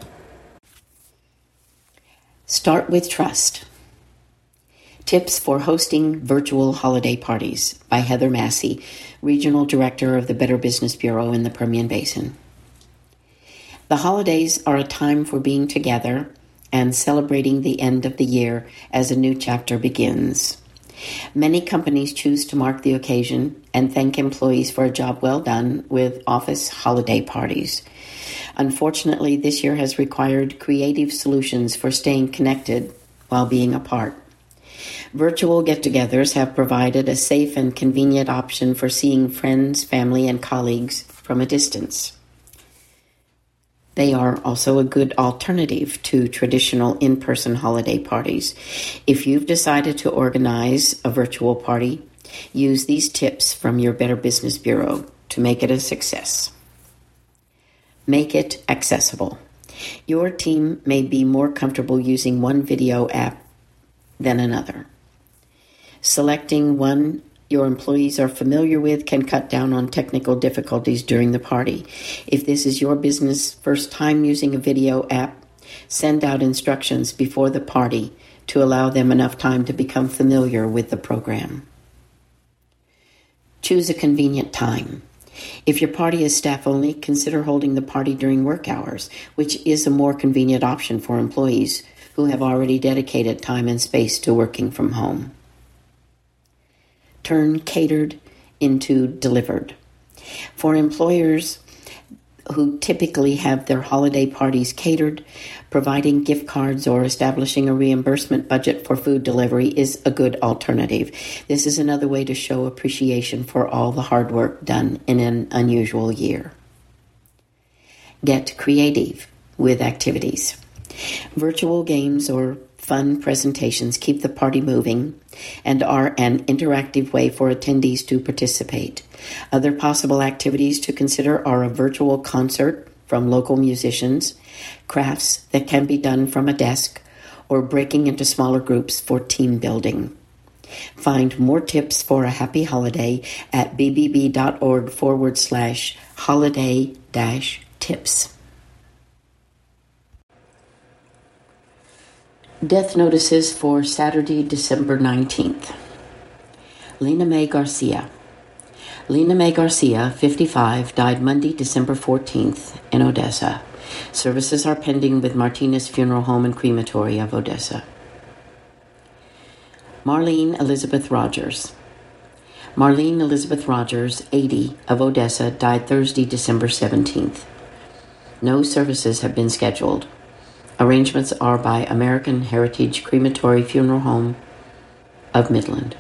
Start with Trust. Tips for Hosting Virtual Holiday Parties by Heather Massey, Regional Director of the Better Business Bureau in the Permian Basin. The holidays are a time for being together and celebrating the end of the year as a new chapter begins. Many companies choose to mark the occasion and thank employees for a job well done with office holiday parties. Unfortunately, this year has required creative solutions for staying connected while being apart. Virtual get-togethers have provided a safe and convenient option for seeing friends, family, and colleagues from a distance. They are also a good alternative to traditional in-person holiday parties. If you've decided to organize a virtual party, use these tips from your Better Business Bureau to make it a success. Make it accessible. Your team may be more comfortable using one video app than another. Selecting one your employees are familiar with can cut down on technical difficulties during the party. If this is your business' first time using a video app, send out instructions before the party to allow them enough time to become familiar with the program. Choose a convenient time. If your party is staff only, consider holding the party during work hours, which is a more convenient option for employees who have already dedicated time and space to working from home. Turn catered into delivered. For employers who typically have their holiday parties catered, providing gift cards or establishing a reimbursement budget for food delivery is a good alternative. This is another way to show appreciation for all the hard work done in an unusual year. Get creative with activities. Virtual games or fun presentations keep the party moving and are an interactive way for attendees to participate. Other possible activities to consider are a virtual concert from local musicians, crafts that can be done from a desk, or breaking into smaller groups for team building. Find more tips for a happy holiday at bbb.org forward slash holiday dash tips. Death notices for Saturday, December nineteenth. Lena Mae Garcia. Lena Mae Garcia, fifty-five, died Monday, December fourteenth in Odessa. Services are pending with Martinez Funeral Home and Crematory of Odessa. Marlene Elizabeth Rogers. Marlene Elizabeth Rogers, eighty, of Odessa, died Thursday, December seventeenth. No services have been scheduled. Arrangements are by American Heritage Crematory Funeral Home of Midland.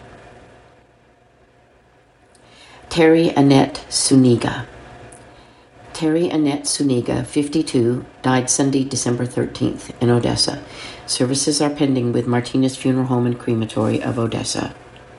Terry Annette Suniga. Terry Annette Suniga, fifty-two, died Sunday, December thirteenth in Odessa. Services are pending with Martinez Funeral Home and Crematory of Odessa.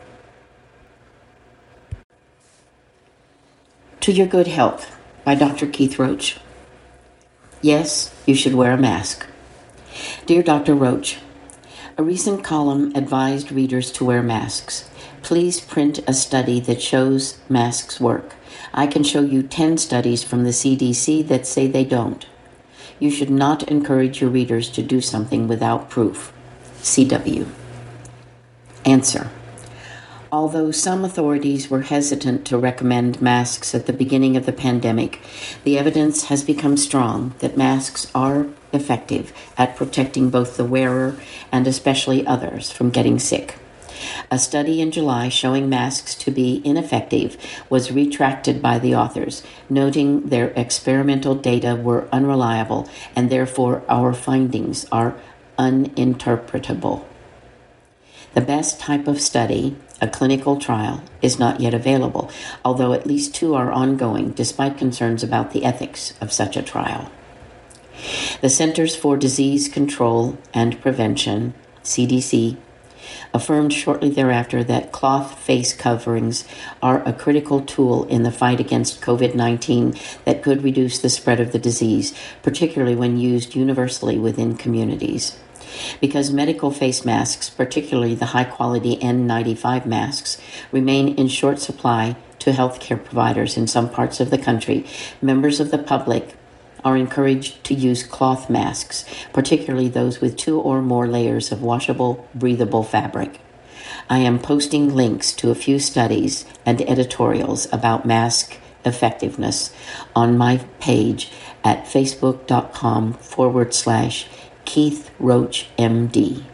To Your Good Health by Doctor Keith Roach. Yes, you should wear a mask. Dear Doctor Roach, a recent column advised readers to wear masks. Please print a study that shows masks work. I can show you ten studies from the C D C that say they don't. You should not encourage your readers to do something without proof. C W. Answer. Although some authorities were hesitant to recommend masks at the beginning of the pandemic, the evidence has become strong that masks are effective at protecting both the wearer and especially others from getting sick. A study in July showing masks to be ineffective was retracted by the authors, noting their experimental data were unreliable and therefore our findings are uninterpretable. The best type of study, a clinical trial, is not yet available, although at least two are ongoing despite concerns about the ethics of such a trial. The Centers for Disease Control and Prevention, C D C, affirmed shortly thereafter that cloth face coverings are a critical tool in the fight against covid nineteen that could reduce the spread of the disease, particularly when used universally within communities. Because medical face masks, particularly the high-quality N ninety-five masks, remain in short supply to healthcare providers in some parts of the country, members of the public are encouraged to use cloth masks, particularly those with two or more layers of washable, breathable fabric. I am posting links to a few studies and editorials about mask effectiveness on my page at facebook.com forward slash Keith Roach M D.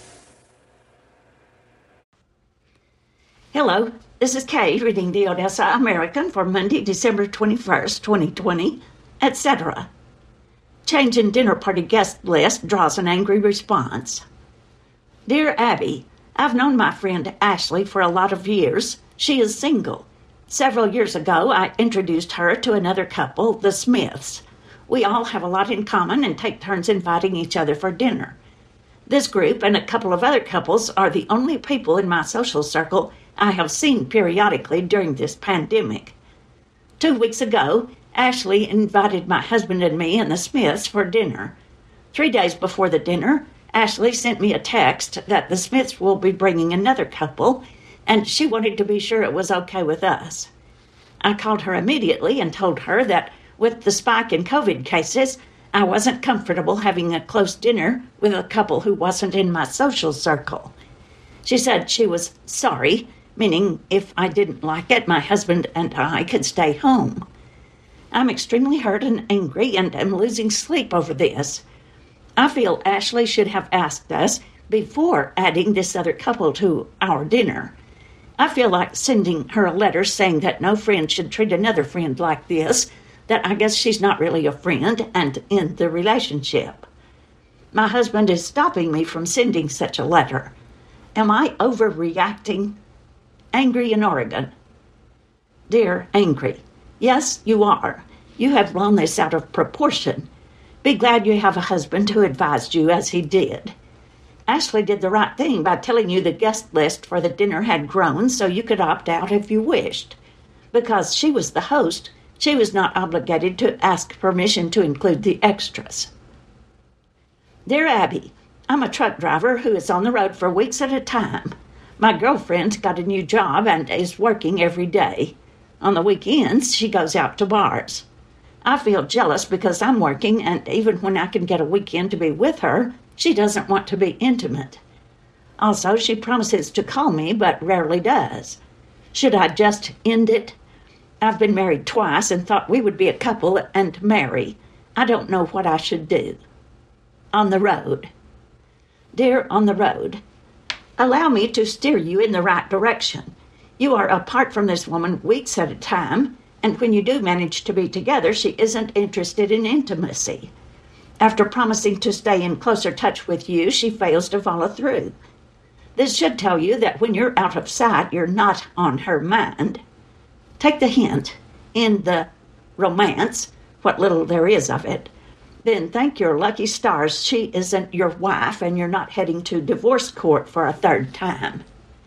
Hello, this is Kay reading the Odessa American for Monday, December twenty-first, twenty twenty, et cetera. Change in dinner party guest list draws an angry response. Dear Abby, I've known my friend Ashley for a lot of years. She is single. Several years ago, I introduced her to another couple, the Smiths. We all have a lot in common and take turns inviting each other for dinner. This group and a couple of other couples are the only people in my social circle I have seen periodically during this pandemic. Two weeks ago, Ashley invited my husband and me and the Smiths for dinner. Three days before the dinner, Ashley sent me a text that the Smiths will be bringing another couple, and she wanted to be sure it was okay with us. I called her immediately and told her that with the spike in COVID cases, I wasn't comfortable having a close dinner with a couple who wasn't in my social circle. She said she was sorry, meaning if I didn't like it, my husband and I could stay home. I'm extremely hurt and angry and am losing sleep over this. I feel Ashley should have asked us before adding this other couple to our dinner. I feel like sending her a letter saying that no friend should treat another friend like this, that I guess she's not really a friend and in the relationship. My husband is stopping me from sending such a letter. Am I overreacting? Angry in Oregon. Dear Angry, yes, you are. You have blown this out of proportion. Be glad you have a husband who advised you as he did. Ashley did the right thing by telling you the guest list for the dinner had grown so you could opt out if you wished. Because she was the host, she was not obligated to ask permission to include the extras. Dear Abby, I'm a truck driver who is on the road for weeks at a time. My girlfriend got a new job and is working every day. On the weekends, she goes out to bars. I feel jealous because I'm working, and even when I can get a weekend to be with her, she doesn't want to be intimate. Also, she promises to call me, but rarely does. Should I just end it? I've been married twice and thought we would be a couple and marry. I don't know what I should do. On the road. Dear On the Road, allow me to steer you in the right direction. You are apart from this woman weeks at a time, and when you do manage to be together, she isn't interested in intimacy. After promising to stay in closer touch with you, she fails to follow through. This should tell you that when you're out of sight, you're not on her mind. Take the hint in the romance, what little there is of it. Then thank your lucky stars she isn't your wife and you're not heading to divorce court for a third time.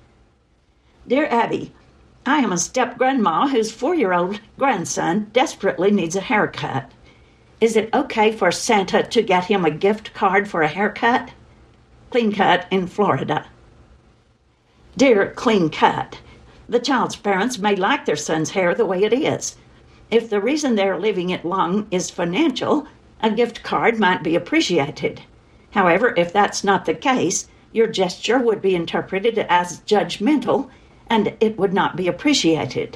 Dear Abby, I am a step-grandma whose four-year-old grandson desperately needs a haircut. Is it okay for Santa to get him a gift card for a haircut? Clean Cut in Florida. Dear Clean Cut, the child's parents may like their son's hair the way it is. If the reason they're leaving it long is financial, a gift card might be appreciated. However, if that's not the case, your gesture would be interpreted as judgmental, and it would not be appreciated.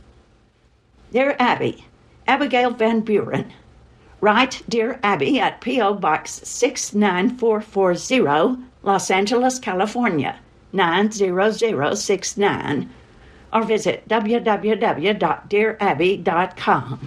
Dear Abby, Abigail Van Buren, write Dear Abby at P O Box six nine four four zero, Los Angeles, California, nine zero zero six nine, or visit w w w dot dear abby dot com.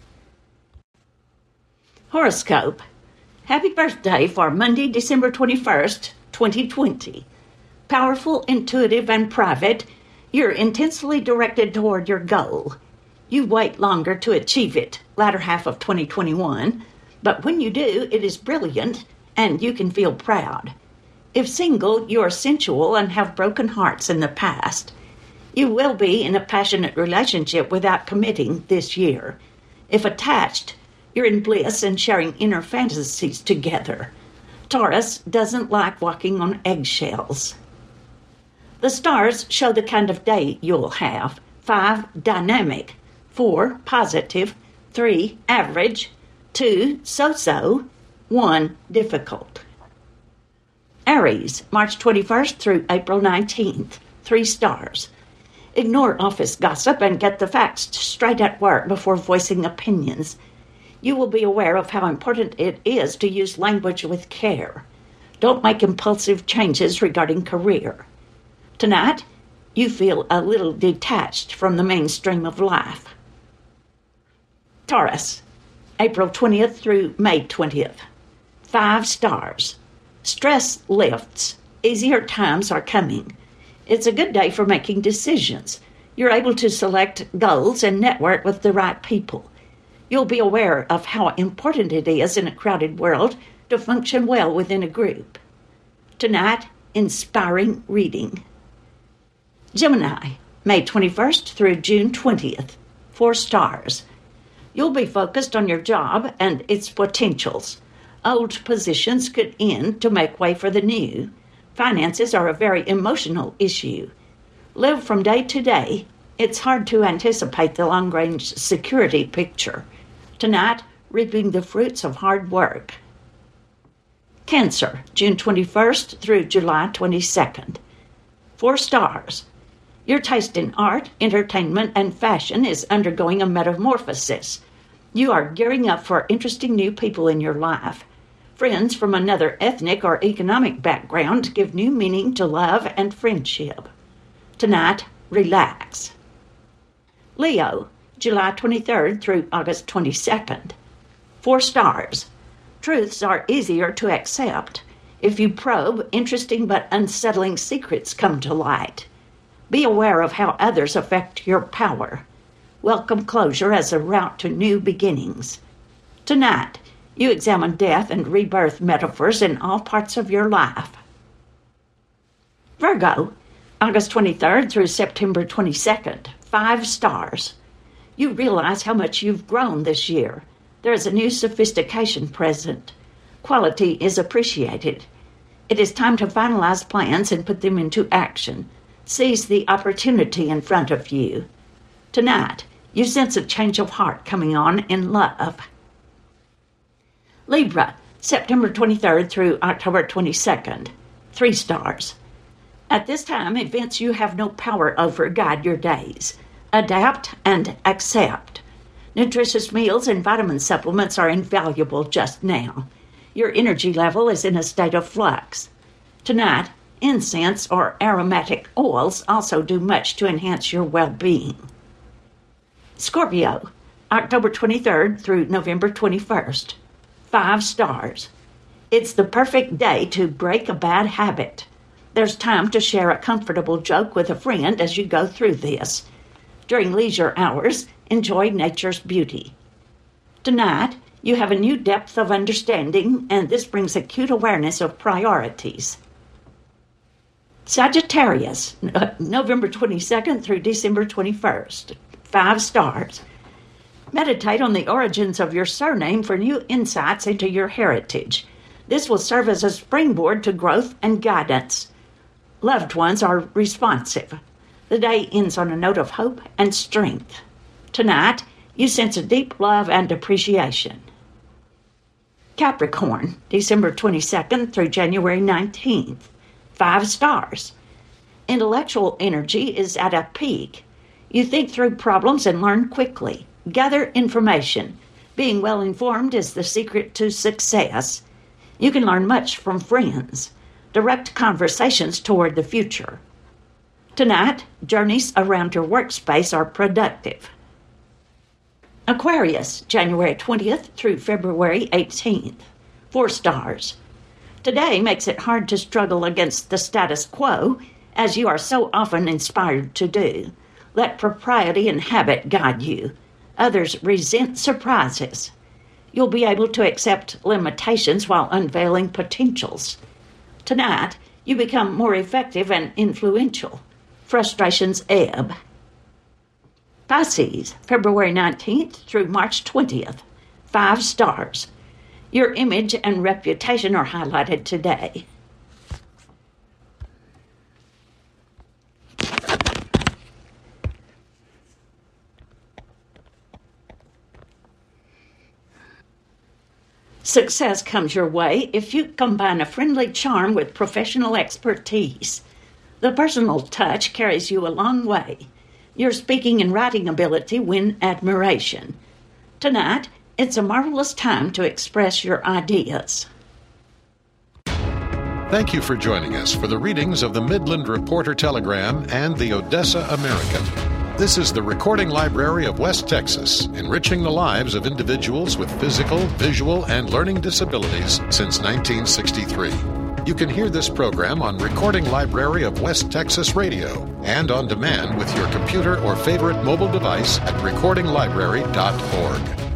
Horoscope. Happy birthday for Monday, December twenty-first, twenty twenty. Powerful, intuitive, and private, you're intensely directed toward your goal. You wait longer to achieve it, latter half of twenty twenty-one, but when you do, it is brilliant, and you can feel proud. If single, you are sensual and have broken hearts in the past. You will be in a passionate relationship without committing this year. If attached, you're in bliss and sharing inner fantasies together. Taurus doesn't like walking on eggshells. The stars show the kind of day you'll have. Five, dynamic. Four, positive. Three, average. Two, so-so. One, difficult. Aries, March twenty-first through April nineteenth. Three stars. Ignore office gossip and get the facts straight at work before voicing opinions. You will be aware of how important it is to use language with care. Don't make impulsive changes regarding career. Tonight, you feel a little detached from the mainstream of life. Taurus, April twentieth through May twentieth. Five stars. Stress lifts. Easier times are coming. It's a good day for making decisions. You're able to select goals and network with the right people. You'll be aware of how important it is in a crowded world to function well within a group. Tonight, inspiring reading. Gemini, May twenty-first through June twentieth. Four stars. You'll be focused on your job and its potentials. Old positions could end to make way for the new. Finances are a very emotional issue. Live from day to day. It's hard to anticipate the long-range security picture. Tonight, reaping the fruits of hard work. Cancer, June twenty-first through July twenty-second. Four stars. Your taste in art, entertainment, and fashion is undergoing a metamorphosis. You are gearing up for interesting new people in your life. Friends from another ethnic or economic background give new meaning to love and friendship. Tonight, relax. Leo, July twenty-third through August twenty-second. Four stars. Truths are easier to accept. If you probe, interesting but unsettling secrets come to light. Be aware of how others affect your power. Welcome closure as a route to new beginnings. Tonight, you examine death and rebirth metaphors in all parts of your life. Virgo, August twenty-third through September twenty-second. Five stars. You realize how much you've grown this year. There is a new sophistication present. Quality is appreciated. It is time to finalize plans and put them into action. Seize the opportunity in front of you. Tonight, you sense a change of heart coming on in love. Libra, September twenty-third through October twenty-second. Three stars. At this time, events you have no power over guide your days. Adapt and accept. Nutritious meals and vitamin supplements are invaluable just now. Your energy level is in a state of flux. Tonight, incense or aromatic oils also do much to enhance your well-being. Scorpio, October twenty-third through November twenty-first. Five stars. It's the perfect day to break a bad habit. There's time to share a comfortable joke with a friend as you go through this. During leisure hours, enjoy nature's beauty. Tonight, you have a new depth of understanding, and this brings acute awareness of priorities. Sagittarius, November twenty-second through December twenty-first. Five stars. Meditate on the origins of your surname for new insights into your heritage. This will serve as a springboard to growth and guidance. Loved ones are responsive. The day ends on a note of hope and strength. Tonight, you sense a deep love and appreciation. Capricorn, December twenty-second through January nineteenth. Five stars. Intellectual energy is at a peak. You think through problems and learn quickly. Gather information. Being well informed is the secret to success. You can learn much from friends. Direct conversations toward the future. Tonight, journeys around your workspace are productive. Aquarius, January twentieth through February eighteenth. Four stars. Today makes it hard to struggle against the status quo, as you are so often inspired to do. Let propriety and habit guide you. Others resent surprises. You'll be able to accept limitations while unveiling potentials. Tonight, you become more effective and influential. Frustrations ebb. Pisces, February nineteenth through March twentieth. Five stars. Your image and reputation are highlighted today. Success comes your way if you combine a friendly charm with professional expertise. The personal touch carries you a long way. Your speaking and writing ability win admiration. Tonight, it's a marvelous time to express your ideas. Thank you for joining us for the readings of the Midland Reporter Telegram and the Odessa American. This is the Recording Library of West Texas, enriching the lives of individuals with physical, visual, and learning disabilities since nineteen sixty-three. You can hear this program on Recording Library of West Texas Radio and on demand with your computer or favorite mobile device at recording library dot org.